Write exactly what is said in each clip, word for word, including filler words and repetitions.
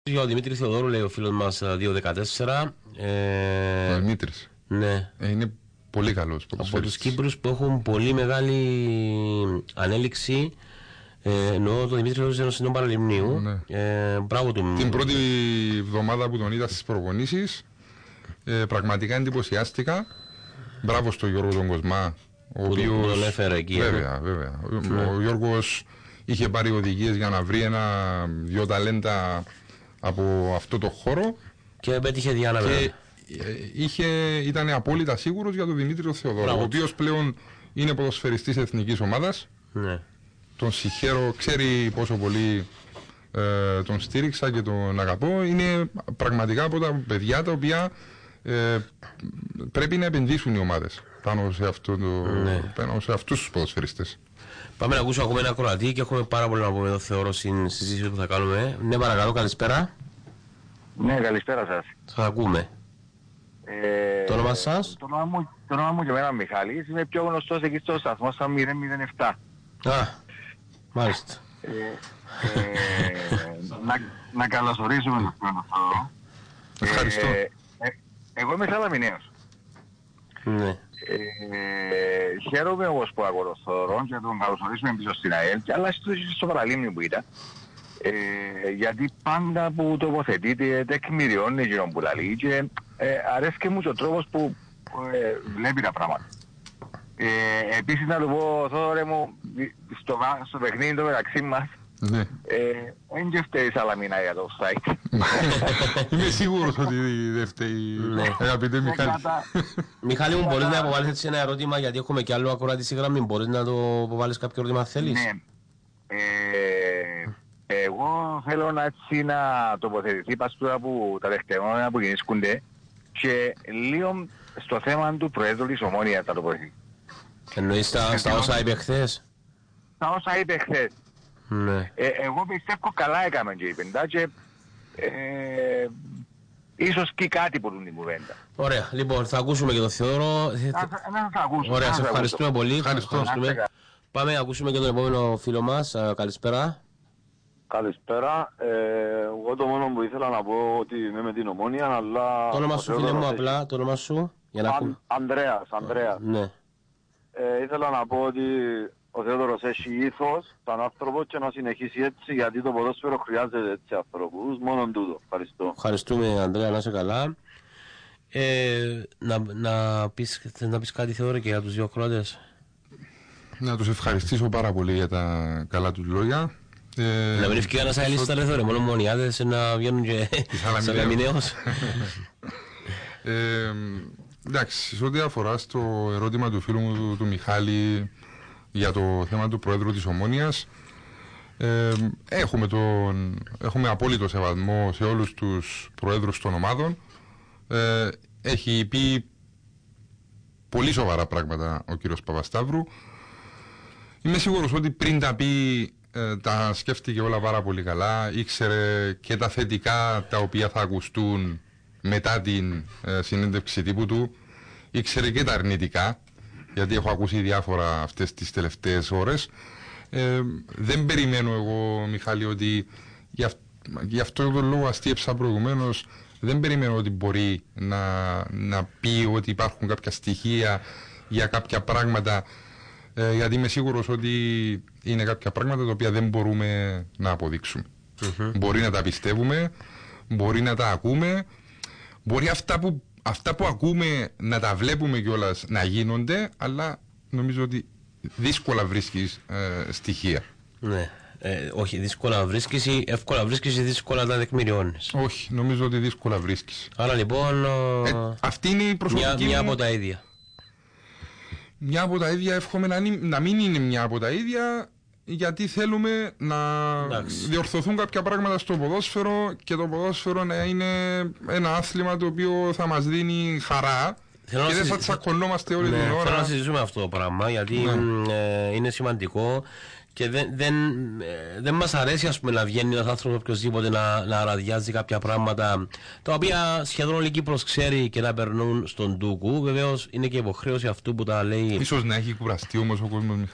Για ο Δημήτρη Θεοδόρου, λέει ο φίλος μας δύο δεκατέσσερα. Ε, ο Δημήτρης. Ναι. Ε, είναι πολύ καλός. Από τους Κύπρους που έχουν πολύ μεγάλη ανέλυξη. Ε, εννοώ το Δημήτρη Θεοδόρου ενός συνόν Παραλιμνίου. Ναι. Ε, μπράβο του. Την πρώτη εβδομάδα που τον είδα στις προπονήσεις, ε, πραγματικά εντυπωσιάστηκα. Μπράβο στον Γιώργο τον Κοσμά. Ο που οποίος, τον έφερε εκεί. Βέβαια, βέβαια. Ναι. Ο Γιώργος είχε πάρει οδηγίες για να βρει ένα-δυο ταλέντα από αυτό το χώρο. Και πέτυχε διάνα βέβαια. Και είχε, ήταν απόλυτα σίγουρος για τον Δημήτρη Θεοδόρου, Μπράβο. ο οποίος πλέον είναι ποδοσφαιριστής εθνικής ομάδας. Ναι. Τον συγχαίρω, ξέρει πόσο πολύ ε, τον στήριξα και τον αγαπώ. Είναι πραγματικά από τα παιδιά τα οποία ε, πρέπει να επενδύσουν οι ομάδες πάνω σε, αυτό το, Ναι. πάνω σε αυτούς τους ποδοσφαιριστές. Πάμε να ακούσουμε ακόμα ένα ακροατή και έχουμε πάρα πολύ να πούμε εδώ, θεωρώ, στην συζήτηση που θα κάνουμε. Ναι, παρακαλώ, καλησπέρα. Ναι, καλησπέρα σας. Θα ακούμε. Ε, Το όνομα σας? Το όνομα μου, το όνομα μου και εμένα Μιχάλης. Είμαι πιο γνωστός εκεί στο σταθμό σαν μηδέν μηδέν επτά. Α, μάλιστα. Ε, ε, να, να καλωσορίσουμε τον φίλο αυτό. Ευχαριστώ. Ε, ε, εγώ είμαι Σαλαμινέος. Ναι. Ε, χαίρομαι όπως που ακούω τον Θοδωρό και τον καλωσορίσουμε πίσω στην ΑΕΛ και αλλά στο, στο Παραλίμνιο που ήταν. Ε, γιατί πάντα που τοποθετείται τεκμηριώνει γύρω που λαλεί και ε, αρέσκει μου ο τρόπος που ε, βλέπει τα πράγματα. Ε, επίσης να του πω, Θόδωρε μου, στο, στο παιχνίδι το μεταξύ μας, Ναι. δεν και φταίει η Σαλαμίνα για το site. Είμαι σίγουρος ότι δεν φταίει, αγαπητέ Μιχάλη. Μιχάλη μου, μπορείς να αποβάλεις έτσι ένα ερώτημα, γιατί έχουμε και άλλο ακροατή στη γραμμή. Μπορείς να το αποβάλεις κάποιο ερώτημα αν θέλεις? Ναι. Ε, εγώ θέλω να έτσι να τοποθετηθεί παστούρα που τα δεχτεμένα που γεννήσκονται και λίγο στο θέμα του Προέδρου της Ομόνοιας θα τοποθετηθεί. Εννοείς στα, στα όσα είπε χθες? Τα όσα είπε χθες. Ναι. Ε, εγώ πιστεύω καλά έκαμε και είπε και ε, ίσως και κάτι που την κουβέντα. Ωραία, λοιπόν, θα ακούσουμε και τον Θεόδωρο. Να, να σας ακούσω. Ωραία, να σε σας ευχαριστούμε ακούσω. πολύ. Ευχαριστώ. Ευχαριστούμε. Πάμε να ακούσουμε και τον επόμενο φίλο μας. Α, καλησπέρα. Καλησπέρα. Ε, εγώ το μόνο που ήθελα να πω ότι είμαι με την Ομόνια, αλλά... Το όνομα ο σου, φίλε Θεόδωρος μου, έχει- απλά, το όνομα σου, για να Αν- ακούμε. Ανδρέας, Ανδρέας. Ναι. Ε, ήθελα να πω ότι ο Θεόδωρος έχει ήθος σαν άνθρωπο και να συνεχίσει έτσι, γιατί το ποδόσφαιρο χρειάζεται έτσι ανθρώπους. Μόνον τούτο. Ευχαριστώ. Ευχαριστούμε, Ανδρέα, να είσαι καλά. Ε, να, να, πεις, θες να πεις κάτι, Θεόδωρο, και για τους δύο ακροατές? Να τους ευχαριστήσω πάρα πολύ για τα καλά τους λόγια. Ε, Να μην ευκαιρία να σε αλύσει τα Θεόδωρο, μόνο μονιάδες να βγαίνουν και Σαλαμινέος. Ε, εντάξει, σε ό,τι αφορά στο ερώτημα του φίλου μου του, του Μιχάλη για το θέμα του Προέδρου της Ομόνοιας, ε, έχουμε, τον, έχουμε απόλυτο σεβασμό σε όλους τους Προέδρους των ομάδων. Ε, έχει πει πολύ σοβαρά πράγματα ο κύριος Παπασταύρου. Είμαι σίγουρος ότι πριν τα πει ε, τα σκέφτηκε όλα πάρα πολύ καλά, ήξερε και τα θετικά τα οποία θα ακουστούν μετά την ε, συνέντευξη τύπου του, ήξερε και τα αρνητικά, γιατί έχω ακούσει διάφορα αυτές τις τελευταίες ώρες. Ε, δεν περιμένω εγώ, Μιχάλη, ότι γι' αυ- γι' αυτό το λόγο αστείεψα προηγουμένως, δεν περιμένω ότι μπορεί να, να πει ότι υπάρχουν κάποια στοιχεία για κάποια πράγματα, ε, γιατί είμαι σίγουρος ότι είναι κάποια πράγματα τα οποία δεν μπορούμε να αποδείξουμε. Mm-hmm. Μπορεί να τα πιστεύουμε, μπορεί να τα ακούμε, μπορεί αυτά που, αυτά που ακούμε να τα βλέπουμε κιόλας να γίνονται, αλλά νομίζω ότι δύσκολα βρίσκεις ε, στοιχεία. Ναι. Ε, όχι, δύσκολα βρίσκεις ή εύκολα βρίσκεις ή δύσκολα τα τεκμηριώνεις. Όχι, νομίζω ότι δύσκολα βρίσκεις. Άρα λοιπόν, ο... Ε, αυτή είναι η προσωπική μια, μια μου... από τα ίδια. Μια από τα ίδια, εύχομαι να, είναι- να μην είναι μια από τα ίδια, γιατί θέλουμε να Εντάξει. διορθωθούν κάποια πράγματα στο ποδόσφαιρο και το ποδόσφαιρο να είναι ένα άθλημα το οποίο θα μας δίνει χαρά Θέλω και να δεν θα συζη- τσακωνόμαστε όλη Ναι, την θέλω να ώρα. συζητήσουμε αυτό το πράγμα, γιατί Ναι. μ, ε, είναι σημαντικό και δεν, δεν, ε, δεν μας αρέσει, ας πούμε, να βγαίνει ένας άνθρωπος οποιοσδήποτε να, να ραδιάζει κάποια πράγματα τα οποία σχεδόν όλη η Κύπρος ξέρει και να περνούν στον τούκου. Βεβαίως είναι και υποχρέωση αυτού που τα λέει. Ίσως να έχει κουραστεί όμως ο κόσμος, Μιχάλη.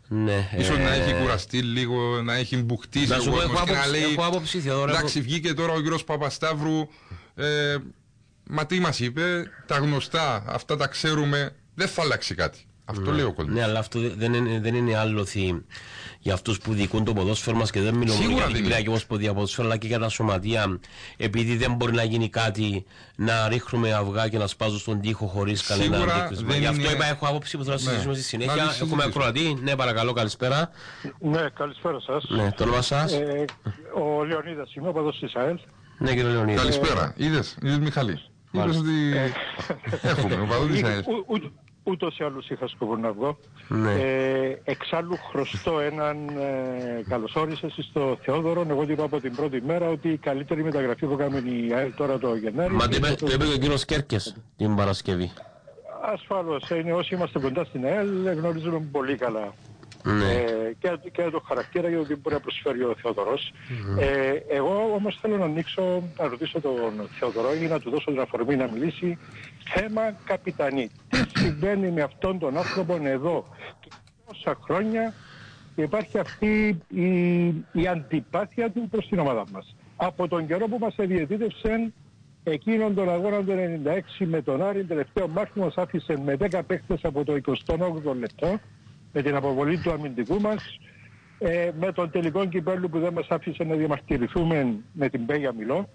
Ναι, ίσως ε... να έχει κουραστεί λίγο, να έχει μπουχτίσει ο κόσμος και να λέει έχω άποψη, Θεοδόρο, εντάξει βγήκε τώρα ο κύριος Παπασταύρου, ε, μα τι μας είπε, τα γνωστά, αυτά τα ξέρουμε, δεν θα αλλάξει κάτι. Αυτό ναι, λέει ο κόσμος. Ναι, αλλά αυτό δεν είναι, δεν είναι άλοθη για αυτούς που δικούν το ποδόσφαιρο μας και δεν μιλούμε για την Κυριακή Ομοσπονδία Ποδόσφαιρο, αλλά και για τα σωματεία, επειδή δεν μπορεί να γίνει κάτι να ρίχνουμε αυγά και να σπάζουν στον τοίχο χωρίς κανένα αντίκρισμα. Γι' αυτό είναι... είπα, έχω άποψη που θέλω να συζητήσουμε στη συνέχεια. Έχουμε ακροατή. Ναι, παρακαλώ, καλησπέρα. Ναι, καλησπέρα σας. Ναι, το όνομα σας. Ε, ο Λεωνίδας είμαι, ο παδός της ΑΕΛ. Ναι, κύριε Λεωνίδα. Καλησπέρα. Είδες, είδες Μιχαλή. Είδες ότι έχουμε, ο παδός της ΑΕΛ. Ούτως ή άλλως είχα σκοπό να βγω. Ναι. Ε, εξάλλου χρωστώ έναν ε, καλωσόρισες στο Θεόδωρο. Εγώ του είπα από την πρώτη μέρα ότι η καλύτερη μεταγραφή που έκαμε η ΑΕΛ τώρα το Γενάρη. Μα το είπε, το είπε και ο κύριος Κέρκες την Παρασκευή. Ασφαλώς, είναι, όσοι είμαστε κοντά στην ΑΕΛ γνωρίζουμε πολύ καλά. Ναι. Ε, και, και το χαρακτήρα για το τι μπορεί να προσφέρει ο Θεοδωρός. Mm. Ε, εγώ όμως θέλω να ανοίξω, να ρωτήσω τον Θεοδωρό ή να του δώσω την αφορμή να μιλήσει θέμα καπιτανή. Τι συμβαίνει με αυτόν τον άνθρωπο εδώ και τόσα χρόνια και υπάρχει αυτή η, η αντιπάθεια του προς την ομάδα μας. Από τον καιρό που μας διαιτήτευσε εκείνον τον αγώνα του ενενήντα έξι με τον Άρη, τελευταίο μάχη μας άφησε με δέκα παίχτες από το εικοστό όγδοο λεπτό, με την αποβολή του αμυντικού μας, ε, με τον τελικό κυπέλλου που δεν μας άφησε να διαμαρτυρηθούμε με την Πέγια Μιλό,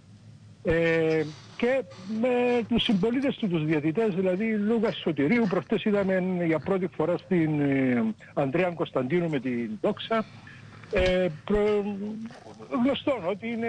ε, και με τους συμπολίτες του, τους διαιτητές, δηλαδή Λούκας Σωτηρίου. Προχτές είδαμε για πρώτη φορά στην ε, Ανδρέα Κωνσταντίνου με την Δόξα. Ε, προ, γνωστό ότι είναι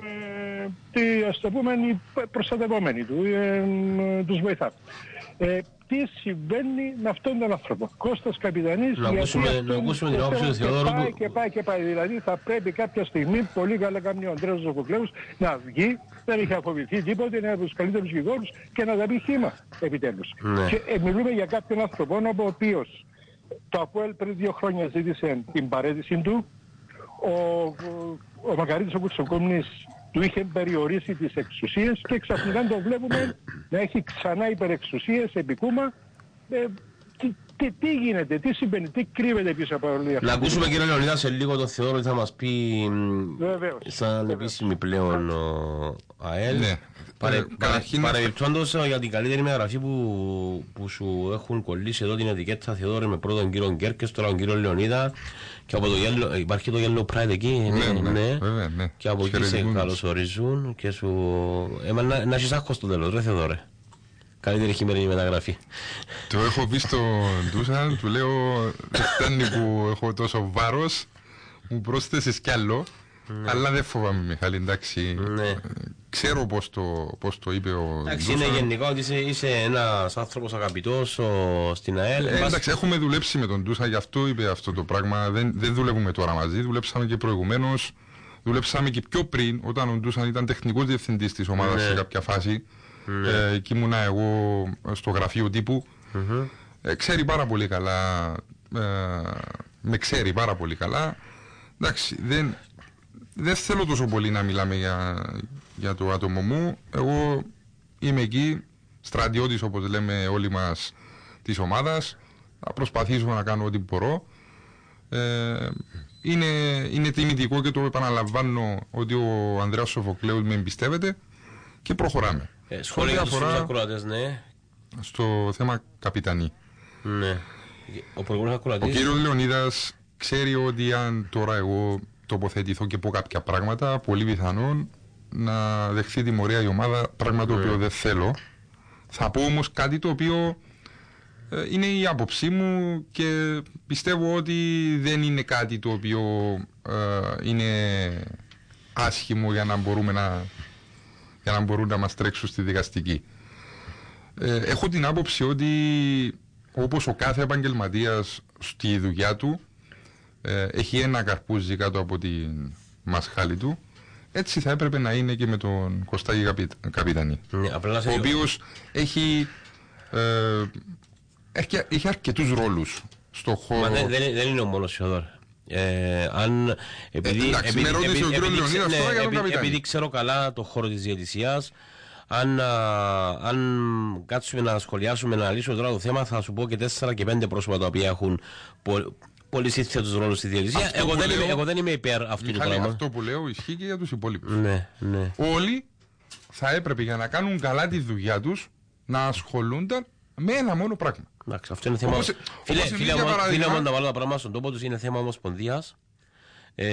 ε, τι, ας το πούμε, οι προστατευόμενοι του, ε, ε, τους βοηθά. Ε, τι συμβαίνει με αυτόν τον άνθρωπο. Κώστας Καπιτανής, να ακούσουμε, να ακούσουμε την άποψη του Θεοδόρου. Και πάει και πάει και πάει. Δηλαδή θα πρέπει κάποια στιγμή, πολύ καλά κάνει ο Ανδρέας Ζωκοκλέους, να βγει, δεν είχε αφοβηθεί τίποτε, είναι από τους καλύτερους γηγόρους και να τα πει χήμα επιτέλους. Ναι. Και ε, μιλούμε για κάποιον άνθρωπο ο οποίος το ΑΠΟΕΛ πριν δύο χρόνια ζήτησε την παρέτηση του. Ο, ο, ο Μακαρίτης ο Κουτσοκόμνης του είχε περιορίσει τις εξουσίες και ξαφνικά το βλέπουμε να έχει ξανά υπερεξουσίες επί Κούμα. Ε, τι, τι, τι γίνεται, τι συμβαίνει, τι κρύβεται πίσω από όλη αυτή. Να ακούσουμε κύριε Λεωνίδα σε λίγο τον Θεόδωρο ότι θα μας πει βεβαίως, σαν βεβαίως. Επίσημη πλέον ο ΑΕΛ. Ναι. Παρε, παρε, Παρεμπιπτόντως για την καλύτερη μεταγραφή που, που σου έχουν κολλήσει εδώ την ετικέτα Θεόδωρο με πρώτον κύριο Γκέρκες, τώρα τον κύριο Λεωνίδα και από το Yellow, υπάρχει το Yellow Pride εκεί, ναι, ναι, ναι, βέβαια, ναι. Και από εκεί σε καλωσορίζουν και σου... Ε, να, να έχεις άγχος στο τέλος, ρε Θεόδωρε. Καλύτερη χειμερινή μεταγραφή. Το έχω πει στον Ντούσαν, του λέω δεν φτάνει που έχω τόσο βάρος, μου πρόσθεσες κι άλλο. Ναι. Αλλά δεν φοβάμαι Μιχάλη, εντάξει. Ναι. Ξέρω πώς το, πώς το είπε ο εντάξει, είναι γενικά ότι είσαι, είσαι ένας άνθρωπος αγαπητός ο, στην ΑΕΛ. Ε, εντάξει, έχουμε δουλέψει με τον Ντούσα, γι' αυτό είπε αυτό το πράγμα. Δεν, δεν δουλεύουμε τώρα μαζί, δουλέψαμε και προηγουμένως. Δουλέψαμε και πιο πριν, όταν ο Ντούσα ήταν τεχνικός διευθυντής της ομάδας ναι. σε κάποια φάση. Ναι. Ε, εκεί ήμουνα εγώ στο γραφείο τύπου. Mm-hmm. Ε, ξέρει πάρα πολύ καλά. Ε, με ξέρει πάρα πολύ καλά. Εντάξει, δεν... Δεν θέλω τόσο πολύ να μιλάμε για, για το άτομο μου. Εγώ είμαι εκεί, στρατιώτης όπως λέμε όλοι μας της ομάδας. Θα προσπαθήσω να κάνω ό,τι μπορώ. Ε, είναι, είναι τιμητικό και το επαναλαμβάνω ότι ο Ανδρέας Σοφοκλέους με εμπιστεύεται και προχωράμε. Ε, σχόλια για τους ακροατές, ναι. Στο θέμα καπιτανή. Ναι. Ο προηγούμενος ακροατής... Ο κύριος Λεωνίδας ξέρει ότι αν τώρα εγώ... τοποθετηθώ και πω κάποια πράγματα, πολύ πιθανόν να δεχθεί τιμωρία η ομάδα, πράγμα το οποίο δεν θέλω. Θα πω όμως κάτι το οποίο ε, είναι η άποψή μου και πιστεύω ότι δεν είναι κάτι το οποίο ε, είναι άσχημο για να μπορούμε να, για να μπορούν να μας τρέξουν στη δικαστική. Ε, έχω την άποψη ότι όπως ο κάθε επαγγελματίας στη δουλειά του Ε, έχει ένα καρπούζι κάτω από την μασχάλη του, έτσι θα έπρεπε να είναι και με τον Κωστάκη Καπι... Καπιτανή, ναι, ο οποίος έχει, ε, έχει, έχει αρκετούς ρόλους στο χώρο. Μα δεν, δεν, δεν είναι ο μόνος Θεοδόρ. Ε, αν, επειδή, ε, εντάξει, επειδή, με ρώτησε επειδή, ο κ. Λεωνίδας ναι, τώρα για τον Καπιτανή. Επειδή ξέρω καλά το χώρο της διαιτησίας, αν, α, αν κάτσουμε να σχολιάσουμε, να λύσουμε τώρα το θέμα, θα σου πω και τέσσερα και πέντε πρόσωπα τα οποία έχουν πο, πολύ σύνθετους ρόλους στη διαιτησία. Εγώ, εγώ δεν είμαι υπέρ αυτού του πράγματος. Αυτό που λέω ισχύει και για τους υπόλοιπους. Ναι, ναι. Όλοι θα έπρεπε για να κάνουν καλά τη δουλειά τους να ασχολούνταν με ένα μόνο πράγμα. Εντάξει, αυτό είναι θέμα. Όπως, φίλε, όπως φίλε, φίλε, φίλε μόνο τα βάλω τα πράγματα στον τόπο τους, είναι θέμα ομοσπονδίας. Ε,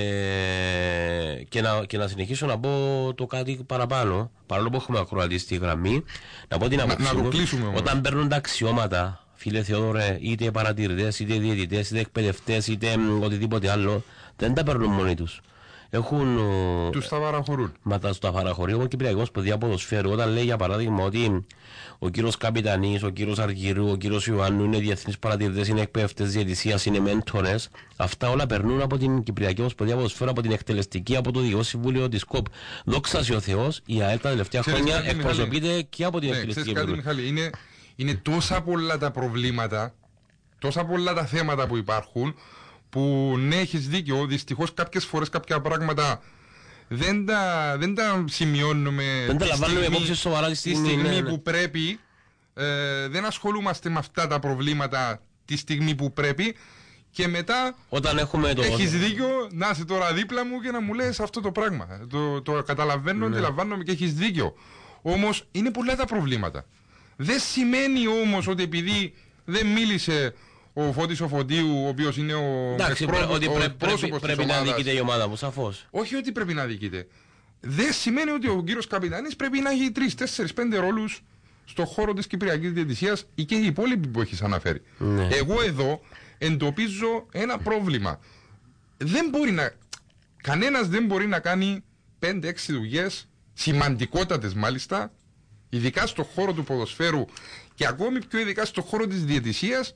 και, να, και να συνεχίσω να πω το κάτι παραπάνω, παρόλο που έχουμε ακροατή στη γραμμή, να πω την άποψή μου. Όταν παίρνουν τα αξιώματα, φίλε Θεόδωρε, είτε παρατηρητές, είτε διαιτητές, είτε εκπαιδευτές, είτε οτιδήποτε άλλο, δεν τα παίρνουν μόνοι τους. Έχουν. Τους τα παραχωρούν. Μα τα, τα παραχωρεί ο Κυπριακός Ποδιά Ποδοσφαίρου. Όταν λέει για παράδειγμα ότι ο κύριος Καπιτανής, ο κύριος Αργυρού, ο κύριος Ιωάννου είναι διεθνείς παρατηρητές, είναι εκπαιδευτές διαιτησίας, είναι μέντορες, αυτά όλα περνούν από την Κυπριακή Ομοσπονδία Ποδοσφαίρου, από την εκτελεστική, από το Διοικητικό Συμβούλιο της ΚΟΠ. Δόξα ο Θεός, η ΑΕΛ τα τελευταία ξέρεις χρόνια εκπροσωπείται και από την ναι, εκτελεστική. Κάτι, Μιχάλη, είναι, είναι τόσα πολλά τα προβλήματα, τόσα πολλά τα θέματα που υπάρχουν. Που ναι, έχεις δίκιο, δυστυχώς κάποιες φορές κάποια πράγματα δεν τα, δεν τα σημειώνουμε. Δεν τα λαμβάνουμε υπόψη σοβαρά τη στιγμή, τη στιγμή ναι, ναι. που πρέπει. Ε, δεν ασχολούμαστε με αυτά τα προβλήματα τη στιγμή που πρέπει. Και μετά όταν έχουμε το... έχεις δίκιο να είσαι τώρα δίπλα μου και να μου λες αυτό το πράγμα. Το, το καταλαβαίνω, ναι. αντιλαμβάνομαι και έχεις δίκιο. Όμως είναι πολλά τα προβλήματα. Δεν σημαίνει όμως ότι επειδή δεν μίλησε ο Φώτης ο Φωτίου, ο οποίος είναι ο πρόσωπος πρέπει να αδικείται η ομάδα μου, σαφώς. Όχι ότι πρέπει να αδικείται. Δεν σημαίνει ότι ο κύριος Καπιτανής πρέπει να έχει τρεις, τέσσερις, πέντε ρόλους στον χώρο της Κυπριακής Διαιτησίας ή και οι υπόλοιποι που έχεις αναφέρει. Ναι. Εγώ εδώ εντοπίζω ένα πρόβλημα. Δεν μπορεί να... Κανένας δεν μπορεί να κάνει πέντε έξι δουλειές, σημαντικότατες μάλιστα, ειδικά στον χώρο του ποδοσφαίρου και ακόμη πιο ειδικά στον χώρο της διαιτησίας.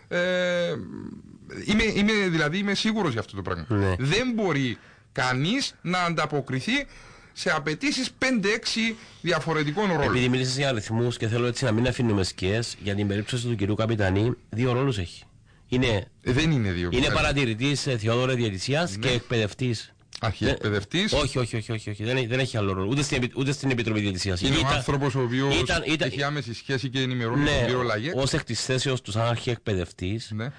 Ε, είμαι, είμαι, δηλαδή είμαι σίγουρος για αυτό το πράγμα. Ναι. Δεν μπορεί κανείς να ανταποκριθεί σε απαιτήσεις πέντε έξι διαφορετικών ρόλων. Επειδή μίλησες για αριθμούς και θέλω έτσι να μην αφήνουμε σκιές, για την περίπτωση του κυρίου Καπιτανή, δύο ρόλους έχει. Είναι, δεν είναι δύο. Είναι παρατηρητής Θεόδωρε διαιτησίας, ναι. και εκπαιδευτής. Αρχιεκπαιδευτής. Όχι, όχι, όχι, όχι, όχι. Δεν, δεν έχει άλλο ρόλο. Ούτε στην, ούτε στην Επιτροπή Διαιτησίας. Είναι ήταν, ο άνθρωπος ο οποίος ήταν, ήταν, έχει άμεση σχέση και ενημερώνει ναι, τον κύριο Λαγέκ. Ως εκ της θέσεως του σαν αρχιεκπαιδευτής. Ναι.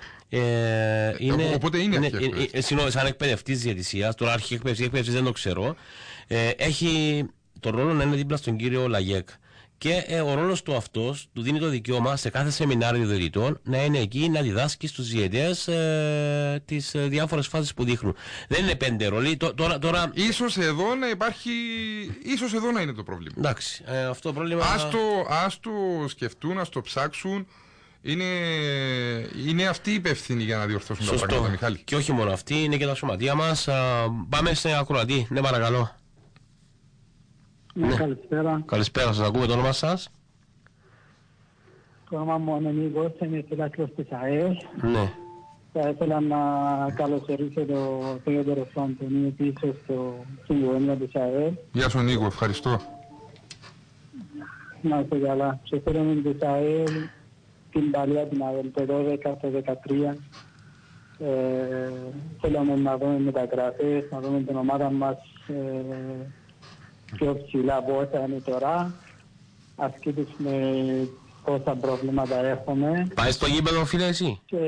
Ε, είναι, οπότε είναι αρχιεκπαιδευτής. Ε, Συγγνώμη, σαν εκπαιδευτής διαιτησίας. Τώρα αρχιεκπαιδευτής δεν το ξέρω. Ε, έχει τον ρόλο να είναι δίπλα στον κύριο Λαγέκ. Και ε, ο ρόλος του αυτός του δίνει το δικαίωμα σε κάθε σεμινάριο διαιτητών να είναι εκεί να διδάσκει στους διαιτητές ε, τις ε, διάφορες φάσεις που δείχνουν. Δεν είναι πέντε ρόλοι. Τώρα, τώρα... Ίσως εδώ να υπάρχει. Ίσως εδώ να είναι το πρόβλημα. Εντάξει. Ε, αυτό το πρόβλημα. Ας το, ας το σκεφτούν, ας το ψάξουν. Είναι, είναι αυτοί οι υπεύθυνοι για να διορθώσουν Σωστό. τα πράγματα, Μιχάλη. Και όχι μόνο αυτοί, είναι και τα σωματεία μας. Α, πάμε σε ακροατή. Ναι, παρακαλώ. Ναι, καλησπέρα. Καλησπέρα, σας ακούμε το όνομα σας. Το όνομα μου είναι Νίκος, είμαι φιλάθλος της ΑΕΛ. Ναι. Θα ήθελα να καλωσορίσω τον Θεόδωρο Φαντονίου πίσω στο Συμβουλίο της ΑΕΛ. Γεια σου Νίκο, ευχαριστώ. Να είστε καλά. Σε θέλουμε της ΑΕΛ, την παλιά την ΑΕΛ, το δώδεκα, το δεκατρία. Ε, θέλαμε να δούμε μεταγραφές, να δούμε την ομάδα μας ε, πιο ψηλά από όσα είναι τώρα. Ασκήτως με πόσα προβλήματα έχουμε. Πάει στο γήπεδο φίλε εσύ? Και...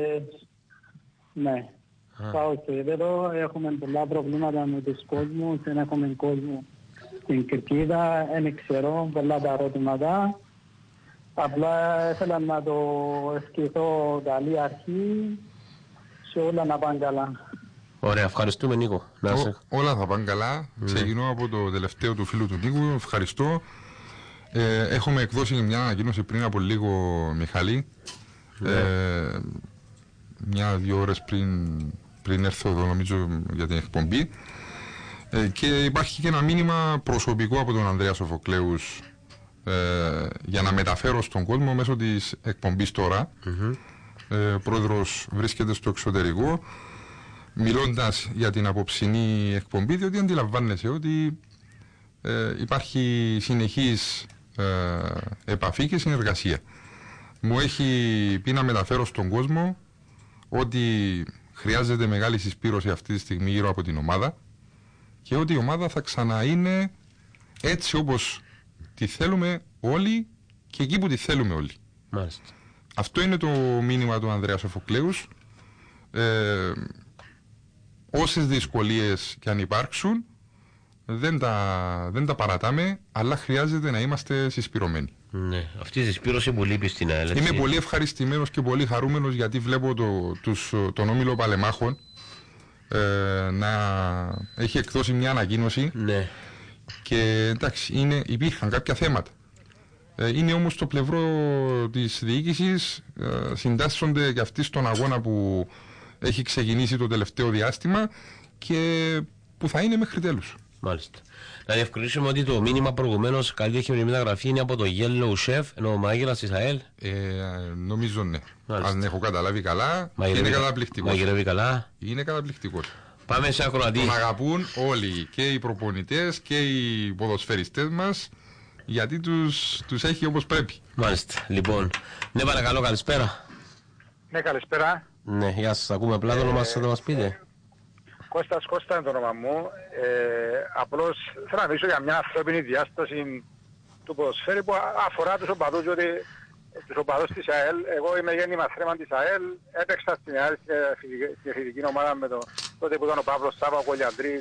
ναι. Α. Πάω στο γήπεδο, έχουμε πολλά προβλήματα με τους κόσμους, δεν έχουμε κόσμο στην Κερκίδα, δεν ξέρω, πολλά τα ερώτηματα. Απλά ήθελα να το ευχηθώ καλή αρχή, σε όλα να πάνε καλά. Ωραία, ευχαριστούμε Νίκο. Ό, όλα θα πάνε καλά. Mm. Ξεκινώ από το τελευταίο του φίλου του Νίκου. Ευχαριστώ. Ε, έχουμε εκδώσει μια ανακοίνωση πριν από λίγο, Μιχαλή. Mm. Ε, μια-δύο ώρες πριν, πριν έρθω εδώ, νομίζω, για την εκπομπή. Ε, και υπάρχει και ένα μήνυμα προσωπικό από τον Ανδρέα Σοφοκλέους ε, για να μεταφέρω στον κόσμο μέσω της εκπομπής τώρα. Mm-hmm. Ε, ο πρόεδρος βρίσκεται στο εξωτερικό. Μιλώντας για την απόψινή εκπομπή, διότι αντιλαμβάνεσαι ότι ε, υπάρχει συνεχής ε, επαφή και συνεργασία. Μου έχει πει να μεταφέρω στον κόσμο ότι χρειάζεται μεγάλη συσπήρωση αυτή τη στιγμή γύρω από την ομάδα και ότι η ομάδα θα ξανά είναι έτσι όπως τη θέλουμε όλοι και εκεί που τη θέλουμε όλοι. Μάλιστα. Αυτό είναι το μήνυμα του Ανδρέα Σοφοκλέους. ε, όσες δυσκολίες και αν υπάρξουν, δεν τα, δεν τα παρατάμε, αλλά χρειάζεται να είμαστε συσπηρωμένοι. Ναι, αυτή η συσπήρωση που λείπει στην ΑΕΛ. Είμαι πολύ ευχαριστημένος και πολύ χαρούμενος γιατί βλέπω το, τους, τον Όμιλο Παλεμάχων ε, να έχει εκδώσει μια ανακοίνωση. Ναι. Και εντάξει, είναι, υπήρχαν κάποια θέματα. Ε, είναι όμως στο πλευρό της διοίκησης, ε, συντάσσονται και αυτοί στον αγώνα που έχει ξεκινήσει το τελευταίο διάστημα και που θα είναι μέχρι τέλους. Μάλιστα. Να διευκρινίσουμε ότι το μήνυμα προηγουμένως καλή έχει μεταγραφή είναι από το Yellow Chef, ενώ ο μάγειρας της ΑΕΛ. Ε, νομίζω ναι. Μάλιστα. Αν έχω καταλάβει καλά, μαγειρεύει, είναι καταπληκτικός. Μαγειρεύει καλά. Είναι καταπληκτικός. Πάμε σε ακροατή. Τον αγαπούν όλοι, και οι προπονητές και οι ποδοσφαιριστές μας, γιατί τους, τους έχει όπως πρέπει. Μάλιστα. Λοιπόν, ναι παρακαλώ, καλησπέρα. Ναι, καλησπέρα. Ναι, γεια σας, ακούμε απλά το όνομα σας, θα μας πείτε. Κώστας Κώστα είναι το όνομα μου. Ε, απλώς θέλω να μιλήσω για μια ανθρώπινη διάσταση του ποδοσφαίρου που αφορά τους οπαδούς, διότι τους οπαδούς της ΑΕΛ, εγώ είμαι γέννημα θρέμα της ΑΕΛ, έπαιξα στην ΑΕΛ στην εθνική ομάδα με το τότε που ήταν ο Παύλος Σάβα, ο Κολιαντρής,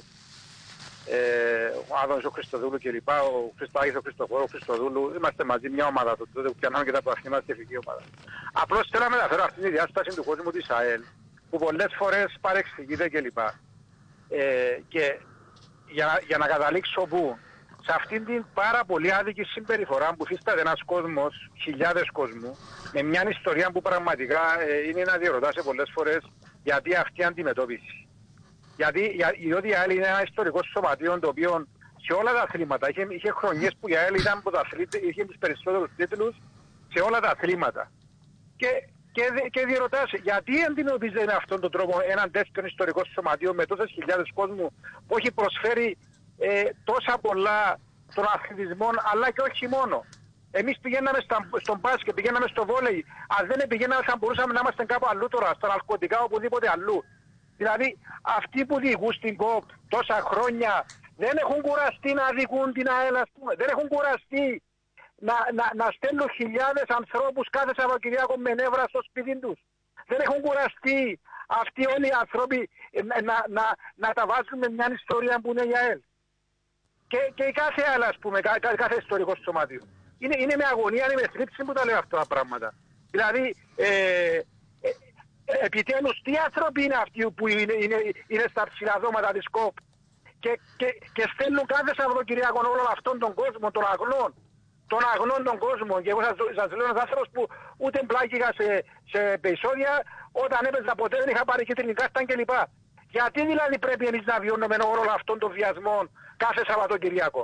ε, ο Άδωνης ο Χριστοδούλου κλπ, ο Χριστάκης ο Χριστοφόρου, ο Χριστοδούλου, είμαστε μαζί μια ομάδα τότε που πιανάμε και τα προαθλήματα στην εθνική ομάδα. Απλώς θέλω να μεταφέρω αυτή τη διάσταση του κόσμου της ΑΕΛ, που πολλές φορές παρεξηγείται κλπ. Ε, και για, για να καταλήξω που σε αυτήν την πάρα πολύ άδικη συμπεριφορά που υφίσταται ένας κόσμος, χιλιάδες κόσμου, με μια ιστορία που πραγματικά ε, είναι να διερωτάσαι πολλές φορές γιατί αυτή η αντιμετώπιση. Γιατί, για, διότι η ΑΕΛ είναι ένα ιστορικό σωματείο το οποίο σε όλα τα αθλήματα, είχε, είχε χρονιές που η ΑΕΛ ήταν πρωταθλήτρια, είχε τους περισσότερους τίτλους σε όλα τα αθλήματα. Και Και, και διερωτάς, γιατί αντιμετωπίζεται με αυτόν τον τρόπο έναν τέτοιο ιστορικό σωματείο με τόσες χιλιάδες κόσμου που έχει προσφέρει ε, τόσα πολλά των αθλητισμών, αλλά και όχι μόνο. Εμείς πηγαίναμε στα, στον μπάσκετ, πηγαίναμε στο βόλεϊ, αν δεν πηγαίναμε θα μπορούσαμε να είμαστε κάπου αλλού τώρα, στα ναρκωτικά, οπουδήποτε αλλού. Δηλαδή αυτοί που διοικούν στην ΚΟΠ τόσα χρόνια δεν έχουν κουραστεί να διοικούν την ΑΕΛ, δεν έχουν κουραστεί Να, να, να στέλνουν χιλιάδες ανθρώπους κάθε Σαββατοκυριακό με νεύρα στο σπίτι τους. Δεν έχουν κουραστεί αυτοί όλοι οι άνθρωποι να, να, να, να τα βάζουν με μια ιστορία που είναι για ΑΕΛ. Και, και κάθε άλλο, ας πούμε, κα, κα, κάθε ιστορικό σωμάτιο. Είναι, είναι με αγωνία, είναι με θλίψη που τα λέω αυτά τα πράγματα. Δηλαδή, ε, ε, ε, επιτέλους, τι άνθρωποι είναι αυτοί που είναι, είναι, είναι στα ψηλά δώματα της ΚΟΠ και, και, και στέλνουν κάθε Σαββατοκυριακό όλο αυτόν τον κόσμο, των αγνών, των αγνών των κόσμων. Και εγώ σας, σας λέω ένας άνθρωπος που ούτε μπλάκηκα σε, σε επεισόδια, όταν έπαιζα ποτέ δεν είχα πάρει κίτρινη κάρτα κλπ. Γιατί δηλαδή πρέπει εμείς να βιώνουμε όλο αυτόν τον βιασμό κάθε Σαββατοκυριακό?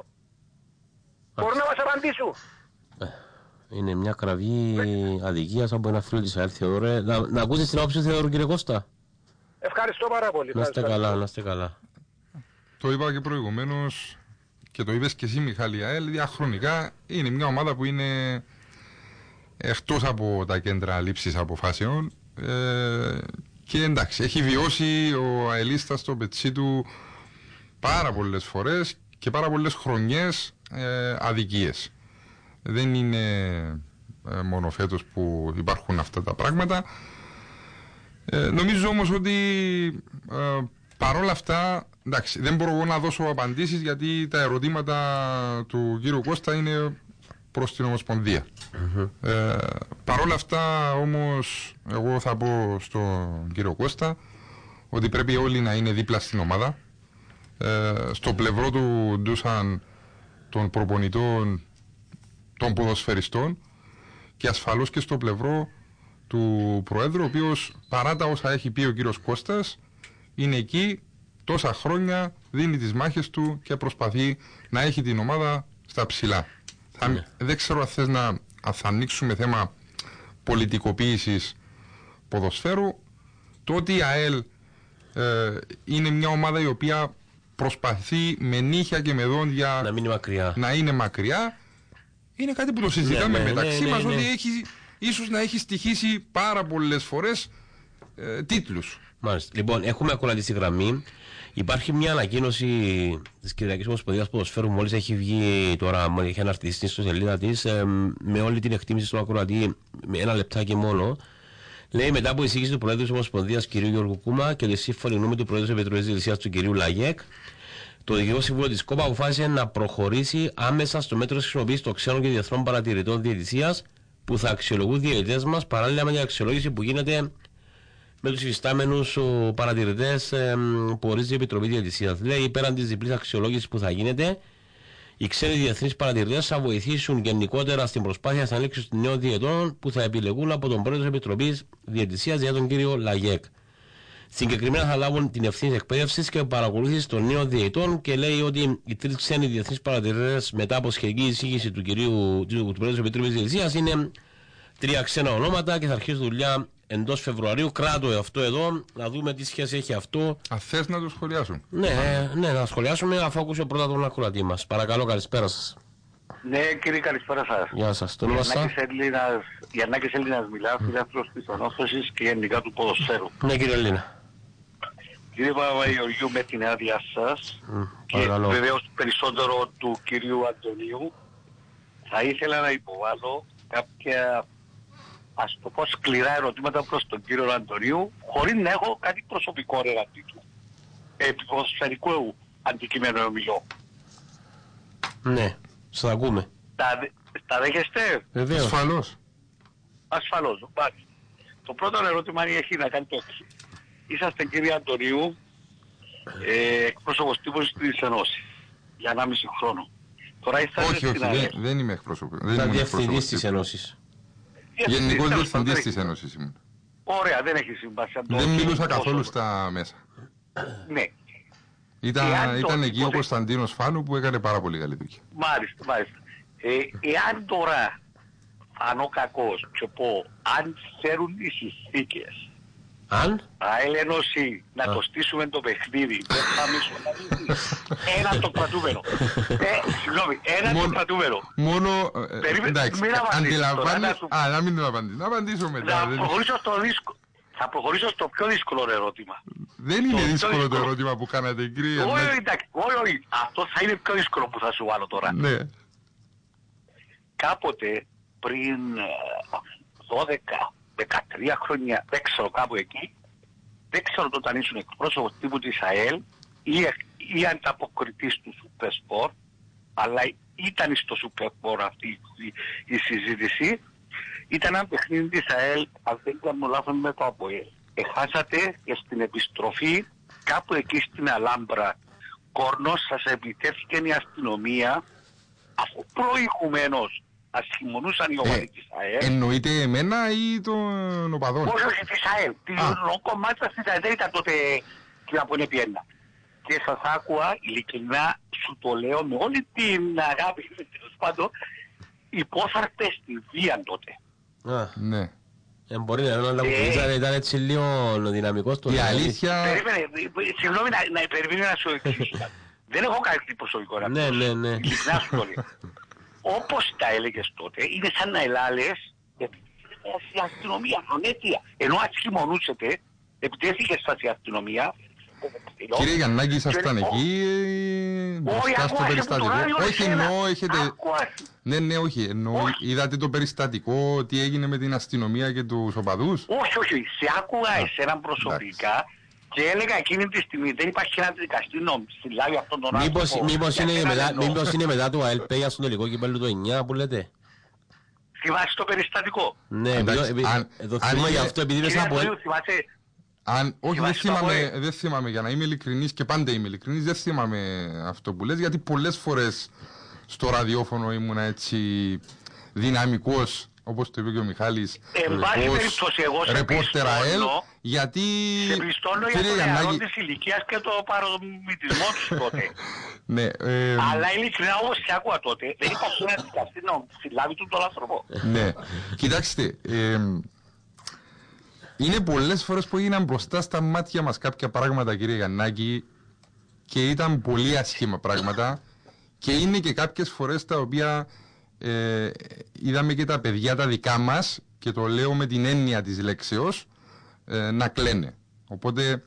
Μπορούν να μας απαντήσουν? Είναι μια κραυγή αδικίας από ένα φίλο της ΑΕΛ, Θεοδωρέ. Να, να ακούσεις την άποψη του Θεοδωρού, κύριε Κώστα. Ευχαριστώ πάρα πολύ. Να είστε καλά, να είστε καλά. Το είπα και προηγουμένως και το είπες και εσύ, Μιχάλη, η ΑΕΛ διαχρονικά είναι μια ομάδα που είναι εκτός από τα κέντρα λήψης αποφάσεων ε, και εντάξει, έχει βιώσει ο αελίστας στο πετσί του πάρα πολλές φορές και πάρα πολλές χρονιές ε, αδικίες. Δεν είναι ε, μόνο φέτος που υπάρχουν αυτά τα πράγματα. Ε, νομίζω όμως ότι ε, παρόλα αυτά, εντάξει, δεν μπορώ να δώσω απαντήσεις γιατί τα ερωτήματα του κύριου Κώστα είναι προς την Ομοσπονδία. Mm-hmm. Ε, παρόλα αυτά όμως εγώ θα πω στον κύριο Κώστα ότι πρέπει όλοι να είναι δίπλα στην ομάδα. Ε, στο πλευρό του ντούσαν των προπονητών, των ποδοσφαιριστών και ασφαλώς και στο πλευρό του Προέδρου, ο οποίος παρά τα όσα έχει πει ο κύριος Κώστας είναι εκεί τόσα χρόνια, δίνει τις μάχες του και προσπαθεί να έχει την ομάδα στα ψηλά. Θα, yeah. Δεν ξέρω αν θες να αν θα ανοίξουμε θέμα πολιτικοποίησης ποδοσφαίρου. Το ότι η ΑΕΛ ε, είναι μια ομάδα η οποία προσπαθεί με νύχια και με δόντια να, μην είναι, μακριά. να είναι μακριά, είναι κάτι που το συζητάμε ναι, ναι, μεταξύ ναι, ναι, μας, ναι, ναι. ότι έχει, ίσως να έχει στοιχήσει πάρα πολλές φορές ε, τίτλους. Μάλιστα. Λοιπόν, έχουμε ακολουθεί στη γραμμή. Υπάρχει μια ανακοίνωση της Κυριακής Ομοσπονδίας Ποδοσφαίρου, μόλις έχει βγει τώρα, μόλις έχει αναρτήσει στην ιστοσελίδα της, ε, με όλη την εκτίμηση στον ακροατή, με ένα λεπτάκι μόνο. Λέει μετά από εισήγηση του Προέδρου της Ομοσπονδίας κ. Γιώργου Κούμα και τη σύμφωνη γνώμη του Προέδρου της Επιτροπής Διαιτησίας του κ. Λαγέκ, το Διοικητικό Συμβούλιο της ΚΟΠΑ αποφάσισε να προχωρήσει άμεσα στο μέτρο της χρησιμοποίησης των ξένων και διεθνών παρατηρητών διαιτησίας που θα αξιολογούν διαιτητές μας παράλληλα με την αξιολόγηση που γίνεται με τους υφιστάμενους παρατηρητές ε, που ορίζει η Επιτροπή Διαιτησίας. Λέει, πέραν της διπλής αξιολόγησης που θα γίνεται, οι ξένοι διεθνείς παρατηρητές θα βοηθήσουν γενικότερα στην προσπάθεια στην ανέλυξη των νέων διαιτών που θα επιλεγούν από τον Πρόεδρο της Επιτροπής Διαιτησίας για τον κύριο Λαγέκ. Συγκεκριμένα θα λάβουν την ευθύνη εκπαίδευσης και παρακολούθησης των νέων διαιτών και λέει ότι οι τρεις ξένοι διεθνείς παρατηρητές μετά από σχετική εισήγηση του, κυρίου, του, του Πρόεδρου της Επιτροπής Διαιτησίας είναι τρία ξένα ονόματα και θα αρχίσει δουλειά εντός Φεβρουαρίου. Κράτω αυτό εδώ, να δούμε τι σχέση έχει αυτό. Αν θες να το σχολιάσουν. Ναι, ναι, να σχολιάσουμε αφού ακούσω πρώτα τον ακροατή μας. Παρακαλώ, καλησπέρα σας. Ναι, κύριε, καλησπέρα σας. Γεια σας. Το όνομα σας. Γιαννάκης Έλληνας μιλά, φιλάθλος της ανόρθωσης και γενικά του ποδοσφαίρου. Ναι, κύριε Έλληνα. Κύριε Παπαγεωργίου, με την άδεια σας Mm, και παρακαλώ. βεβαίως περισσότερο του κυρίου Αντωνίου, θα ήθελα να υποβάλω κάποια, ας το πω, σκληρά ερωτήματα προς τον κύριο Αντωνίου, χωρίς να έχω κάτι προσωπικό εναντί του. Επί ποδοσφαιρικού αντικειμένου ομιλώ. Ναι, σας ακούμε. Τα, δε- τα δέχεστε? Βεβαίως. Ασφαλώς. Ασφαλώς. Μάλιστα. Το πρώτο ερώτημα έχει να κάνει το εξής. Είσαστε, κύριε Αντωνίου, ε, εκπρόσωπος τύπος της Ενώσης για ενάμιση χρόνο. Τώρα είσαστε Όχι, όχι, στην ΑΕΛ. δεν, δεν είμαι εκπρόσωπο. Δεν Ήταν ήμουν διευθυντής εκπρόσωπος της τύπου. Ενώσης. Γενικός Τέλος πάντων, διευθυντής δεν της έχει- Ένωσης ήμουν. Ωραία, δεν έχει συμβάσει. Αν το- Δεν μιλούσα το- καθόλου στα μέσα. Ναι. Ήταν, Εάν το ήταν εκεί ο υποδεχ- Κωνσταντίνος Φάνου που έκανε πάρα πολύ καλή δουλειά. Μάλιστα, μάλιστα. Ε, εάν τώρα φανώ κακός και πω αν φέρουν οι συνθήκες Αν. ΑΕΛ Ένωση να Α. το στήσουμε το παιχνίδι, δεν θα μισοναλύσει. Ένα το κρατούμενο. Ε, συγγνώμη, ένα το Μόνο- κρατούμενο. Μόνο, ε, Περίμενε, εντάξει, μην απαντήσεις τώρα, αντιλαμβάνεις, να σου- α, να μην το απαντήσω, να απαντήσω μετά. Θα Δεν, προχωρήσω στο δύσκολο. Θα προχωρήσω στο πιο δύσκολο ερώτημα. δεν είναι το δύσκολο το δύσκολο. ερώτημα που κάνατε, κύριε. Όχι, Γιαννάκη. όχι, εντάξει, όχι, όχι. Αυτό θα είναι πιο δύσκολο που θα σου βάλω τώρα. Ναι. Κάποτε πριν ε, δώδεκα δεκατρία χρόνια, δεν ξέρω, κάπου εκεί, δεν ξέρω τότε αν ήσουν εκπρόσωπος τύπου της ΑΕΛ ή, ή ανταποκριτής του Super Sport, αλλά ήταν στο Super Sport αυτή η, η συζήτηση. Ήταν ένα παιχνίδι της ΑΕΛ, αν δεν κάνω λάθος, με το ΑΠΟΕΛ. Εχάσατε και στην επιστροφή κάπου εκεί στην Αλάμπρα Κόρνος σας επιτέθηκε η αστυνομία, αφού προηγουμένως ασχημονούσαν οι ομάδες της ΑΕΛ. Εννοείται εμένα ή τον οπαδόν. Όχι, όχι, της ΑΕΛ. Το κομμάτι της ΑΕΛ δεν ήταν τότε και από είναι πιένα. Και σας άκουα, ειλικρινά σου το λέω με όλη την αγάπη, τέλος πάντων, υπόθαρπες στη βία τότε. Α, Ναι. ε, μπορεί να είναι ήταν έτσι λίγο δυναμικός το Η θέμα. αλήθεια... Περίμενε, συγγνώμη να, να περιμένω να σου εξηγήσω. Δεν έχω κάτι προσωπικό να Ναι, πω. ναι, ναι. Ειλικρινά σου το λέω. Όπως τα έλεγες τότε, είναι σαν να ελάλες η αστυνομία, ανέτεια. Ενώ ασχημονούσετε, επιτέθηκε σας η αστυνομία. Κύριε Γιαννάκη, ήσασταν Και- εκεί ε, μπροστά στο ακούω, περιστατικό. έχω το ράδιο Όχι, εσένα. εννοώ, έχετε... Ακούω. Ναι, ναι, όχι. Εννοώ, Όχι. είδατε το περιστατικό, τι έγινε με την αστυνομία και τους οπαδούς. Όχι, όχι, σε άκουγα εσένα προσωπικά και έλεγα εκείνη τη στιγμή δεν υπάρχει ένα δικαστή νόμο συλλάβει αυτόν τον άνθρωπο. Μήπως, μήπως, για είναι έναν μετά, εννοώ. μήπως είναι μετά το ΑΕΛ για στον τελικό κυπέλλου του εννιά που λέτε. Θυμάσαι το περιστατικό. Ναι, Εντάξει, επειδή- αν- ε, το αν θυμώ γι' είναι- αυτό επειδή είμαι Κύριε σαν από Αντωνίου, θυμάσαι, Αν, όχι, δεν Θυμάσαι το θυμάμαι, ΑΠΟΕΛ? δεν θυμάμαι, για να είμαι ειλικρινής και πάντα είμαι ειλικρινής, δεν θυμάμαι αυτό που λες, γιατί πολλές φορές στο ραδιόφωνο ήμουνα έτσι δυναμικός, όπως το είπε και ο Μιχάλης, εν πάση ως περιπτώσει εγώ σε ρεπόρτερ ΑΕΛ, πιστώνω, γιατί, σε πιστώνω για κύριε τον νεαρό Γιαννάκη, της ηλικίας και το παρομητισμό του τότε. ναι, ε, Αλλά ειλικρινά όπως σε άκουα τότε, δεν υπάρχει ένα δικαστή νόμο συλλάβει του τον άνθρωπο. ναι, κοιτάξτε, ε, είναι πολλές φορές που έγιναν μπροστά στα μάτια μας κάποια πράγματα, κύριε Γιαννάκη, και ήταν πολύ άσχημα πράγματα, και είναι και κάποιες φορές τα οποία ε, είδαμε και τα παιδιά τα δικά μας, και το λέω με την έννοια της λέξεως, ε, να κλαίνε. Οπότε,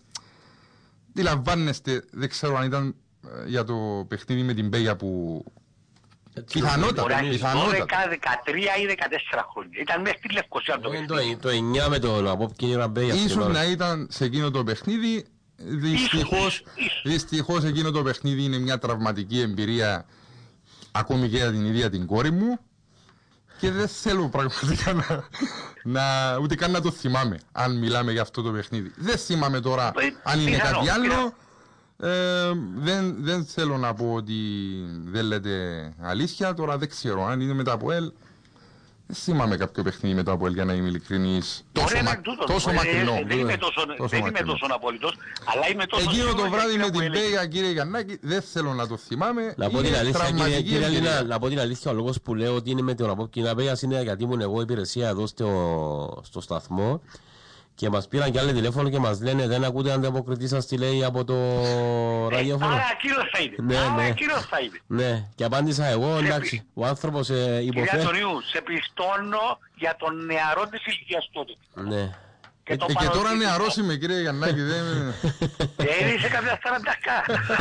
αντιλαμβάνεστε, δεν ξέρω αν ήταν ε, για το παιχνίδι με την Πέγια που Πιθανότατα. δώδεκα, δεκατρία ή δεκατέσσερα χρόνια. Ήταν μέσα στη Λευκοσία το παιχνίδι. Το εννιά με τον Απόπκινη Ραμπέια. Ίσως να ήταν σε εκείνο το παιχνίδι. Δυστυχώς, δυστυχώς εκείνο το παιχνίδι είναι μια τραυματική εμπειρία ακόμη και για την ίδια την κόρη μου και δεν θέλω πραγματικά να, να ούτε καν να το θυμάμαι αν μιλάμε για αυτό το παιχνίδι. Δεν θυμάμαι τώρα αν είναι κάτι άλλο. Ε, δεν, δεν θέλω να πω ότι δεν λέτε αλήθεια. Τώρα δεν ξέρω αν είναι μετά από ελ. Δεν θυμάμαι κάποιο παιχνίδι μετά από ελ για να είμαι ειλικρινής. Τόσο, μα, τόσο μακρινό. Δεν είμαι τόσο, τόσο, δεν είμαι τόσο απολύτως, αλλά είμαι τόσο. Εκείνο το βράδυ με την Πέγα, κύριε Γιαννάκη, δεν θέλω να το θυμάμαι. Να πω την αλήθεια, κύριε, κύριε Αλίνα, να πω την αλήθεια, ο λόγος που λέω ότι είναι με τον Απόπκινη Ραμπέια είναι γιατί ήμουν εγώ υπηρεσία εδώ στο, στο σταθμό. Και μας πήραν κι άλλοι τηλέφωνο και μας λένε δεν ακούτε ανταποκριτή σας τι λέει από το ραδιόφωνο. Άρα εκείνος θα είναι. Άρα εκείνος θα είναι. Ναι, και απάντησα εγώ, εντάξει, ο άνθρωπος υποφέρει. Κυρία Αντωνίου, σε πιστώνω για τον νεαρό της ηλικίας τότε. Ναι. Και, ε, και τώρα νεαρός είμαι κύριε Γιαννάκη. Δεν είσαι κάποια σαραντακά.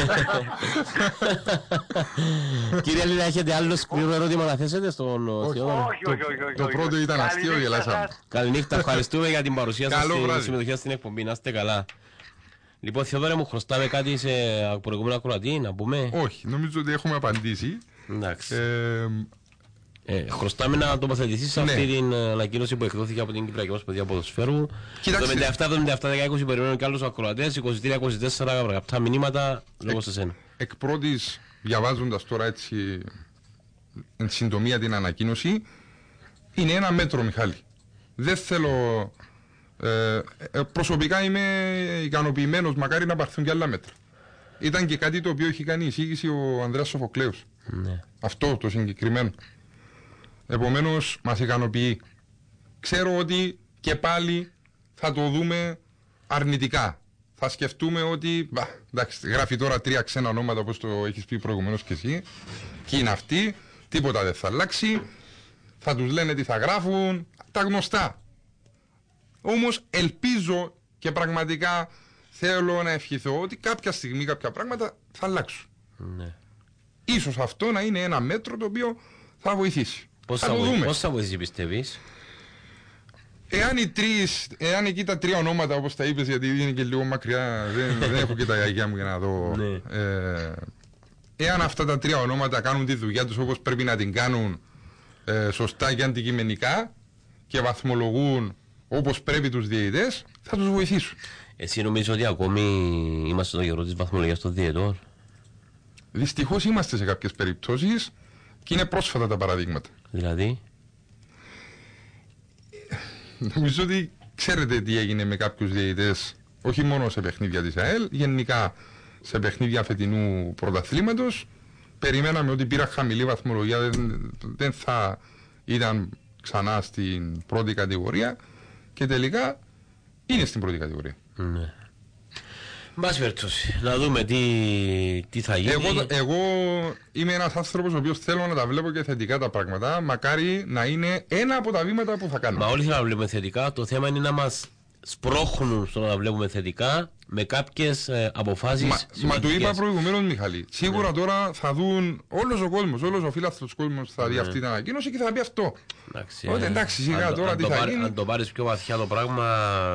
Κύριε Αλίνα, έχετε άλλο σκληρό ερώτημα να θέσετε στον Θεόδωρο? Όχι, όχι, όχι. Το πρώτο ήταν αστείο, γελάσαμε. Καληνύχτα, ευχαριστούμε για την παρουσία σας στη συμμετοχή στην εκπομπή. Να είστε καλά. Λοιπόν, Θεόδωρε, μου χρωστάμε κάτι σε προηγούμενο ακροατή, να πούμε? Όχι, νομίζω ότι έχουμε απαντήσει. Εντάξει. Ε, χρωστάμε να τοποθετηθεί σε αυτή ναι. την ανακοίνωση που εκδόθηκε από την Κυπριακή Ομοσπονδία Ποδοσφαίρου. εβδομήντα επτά εβδομήντα επτά δέκα είκοσι περιμένουν και άλλους ακροατές, είκοσι τρία είκοσι τέσσερα γραπτά μηνύματα λόγω σε σένα. Εκ πρώτης, διαβάζοντας τώρα έτσι εν συντομία την ανακοίνωση, είναι ένα μέτρο, Μιχάλη. Δεν θέλω... Ε, προσωπικά είμαι ικανοποιημένος, μακάρι να πάρθουν και άλλα μέτρα. Ήταν και κάτι το οποίο έχει κάνει εισήγηση ο Ανδρέας Σοφοκλέους. Ναι. Αυτό το συγκεκριμένο. Επομένως μας ικανοποιεί. Ξέρω ότι και πάλι θα το δούμε αρνητικά. Θα σκεφτούμε ότι, μπα, εντάξει, γράφει τώρα τρία ξένα ονόματα όπως το έχεις πει προηγουμένως και εσύ και είναι αυτοί, τίποτα δεν θα αλλάξει, θα τους λένε τι θα γράφουν, τα γνωστά. Όμως ελπίζω και πραγματικά θέλω να ευχηθώ ότι κάποια στιγμή κάποια πράγματα θα αλλάξουν. Ναι. Ίσως αυτό να είναι ένα μέτρο το οποίο θα βοηθήσει. Πώς θα, θα, βοη... Πώς θα βοηθήσει πιστεύεις? Εάν οι τρεις, εάν εκεί τα τρία ονόματα όπως τα είπες, γιατί είναι και λίγο μακριά, δεν, δεν έχω και τα γιαγιά μου για να δω. Ναι. Ε, εάν αυτά τα τρία ονόματα κάνουν τη δουλειά τους όπως πρέπει να την κάνουν, ε, σωστά και αντικειμενικά και βαθμολογούν όπως πρέπει τους διαιτητές, θα τους βοηθήσουν. Εσύ νομίζεις ότι ακόμη είμαστε στο καιρό της βαθμολογίας των διαιτητών? Δυστυχώς είμαστε σε κάποιες περιπτώσεις και είναι πρόσφατα τα παραδείγματα. Δηλαδή? Νομίζω ότι ξέρετε τι έγινε με κάποιους διαιτητές, όχι μόνο σε παιχνίδια της ΑΕΛ, γενικά σε παιχνίδια φετινού πρωταθλήματος. Περιμέναμε ότι πήρα χαμηλή βαθμολογία, δεν, δεν θα ήταν ξανά στην πρώτη κατηγορία και τελικά είναι στην πρώτη κατηγορία. Ναι. Μπας περιπτώσει, να δούμε τι, τι θα γίνει. Εγώ, εγώ είμαι ένας άνθρωπος ο οποίος θέλω να τα βλέπω και θετικά τα πράγματα. Μακάρι να είναι ένα από τα βήματα που θα κάνουμε. Μα όλοι θέλουν να βλέπουμε θετικά. Το θέμα είναι να μας σπρώχνουν στο να τα βλέπουμε θετικά με κάποιες ε, αποφάσεις. Μα, μα το είπα προηγουμένως, Μιχαλή. Σίγουρα ναι. τώρα θα δουν όλος ο κόσμος, όλος ο φίλαθλος κόσμος θα δει ναι. αυτή την ανακοίνωση και θα πει αυτό. Εντάξει, Οπότε εντάξει, σιγά αν, τώρα αν τι το θα πάρει, γίνει. Αν το πάρεις πιο βαθιά το πράγμα.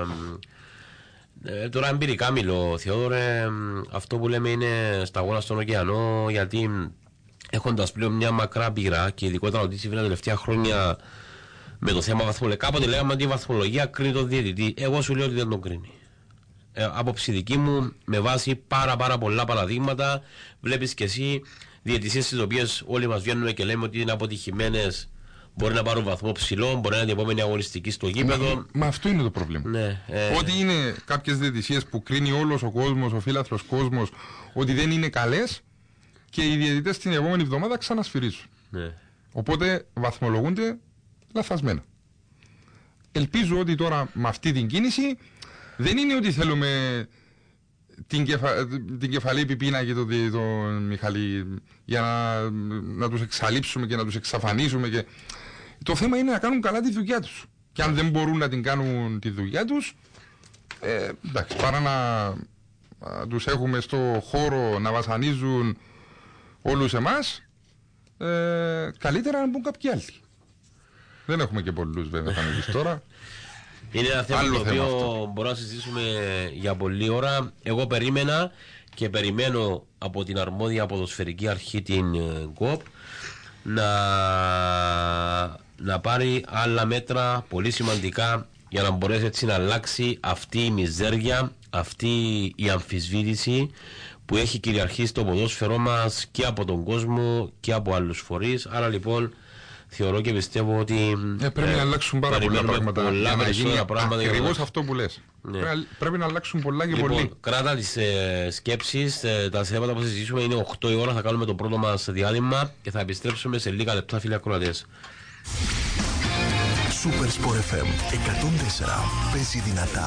Ε, τώρα εμπειρικά μιλώ, Θεόδωρε, αυτό που λέμε είναι σταγόνα στον ωκεανό, γιατί έχοντας πλέον μια μακρά πείρα και ειδικότερα ότι συμβαίνει τα τελευταία χρόνια με το θέμα βαθμολογία, κάποτε λέγαμε ότι η βαθμολογία κρίνει τον διαιτητή. Εγώ σου λέω ότι δεν τον κρίνει. Ε, άποψη δική μου, με βάση πάρα πάρα πολλά παραδείγματα, βλέπεις και εσύ διαιτησίες τις οποίες όλοι μας βγαίνουμε και λέμε ότι είναι αποτυχημένες. Μπορεί να πάρουν βαθμό ψηλό, μπορεί να είναι την επόμενη αγωνιστική στο γήπεδο. Μα, μα αυτό είναι το πρόβλημα. Ναι, ε... Ότι είναι κάποιες διαιτησίες που κρίνει όλος ο κόσμος, ο φίλαθλος κόσμος, ότι δεν είναι καλές και οι διαιτητές την επόμενη εβδομάδα ξανασφυρίζουν. Ναι. Οπότε βαθμολογούνται λαθασμένα. Ελπίζω ότι τώρα με αυτή την κίνηση δεν είναι ότι θέλουμε την, κεφα... την κεφαλή πιπίνα και τον το Μιχαλή για να, να τους εξαλείψουμε και να τους εξαφανίσουμε και... Το θέμα είναι να κάνουν καλά τη δουλειά τους. Και αν δεν μπορούν να την κάνουν τη δουλειά τους, ε, εντάξει, παρά να, να τους έχουμε στο χώρο να βασανίζουν όλους εμάς, Ε, καλύτερα να μπουν κάποιοι άλλοι. Δεν έχουμε και πολλούς βέβαια φανελείς τώρα. Είναι ένα θέμα το οποίο μπορούμε να συζητήσουμε για πολλή ώρα. Εγώ περίμενα και περιμένω από την αρμόδια ποδοσφαιρική αρχή, την ΚΟΠ, να, να πάρει άλλα μέτρα πολύ σημαντικά για να μπορέσει έτσι να αλλάξει αυτή η μιζέρια, αυτή η αμφισβήτηση που έχει κυριαρχήσει στο ποδόσφαιρό μας και από τον κόσμο και από άλλους φορείς. Άρα λοιπόν θεωρώ και πιστεύω ότι ε, πρέπει ε, να αλλάξουν πάρα πολλά πράγματα. Πολλά περισσότερα πράγματα. Ακριβώς αυτό που λες. Ναι. Πρέπει, πρέπει να αλλάξουν πολλά και λοιπόν, πολύ. Κράτα τις ε, σκέψεις, ε, τα θέματα που συζητήσουμε είναι οκτώ η ώρα. Θα κάνουμε το πρώτο μας διάλειμμα και θα επιστρέψουμε σε λίγα λεπτά, φίλοι ακροατές. Super Sport εφ εμ εκατόν τέσσερα. Παίζει δυνατά.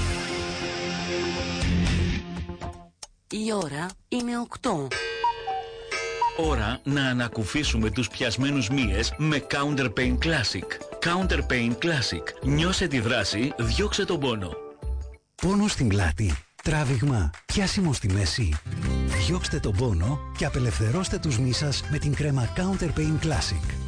Η ώρα είναι οκτώ. Ώρα να ανακουφίσουμε τους πιασμένους μύες με Counter Pain Classic. Counter Pain Classic. Νιώσε τη δράση, διώξε τον πόνο. Πόνο στην πλάτη, τράβηγμα, πιάσιμο στη μέση. Διώξτε τον πόνο και απελευθερώστε τους μυς σας με την κρέμα Counter Pain Classic.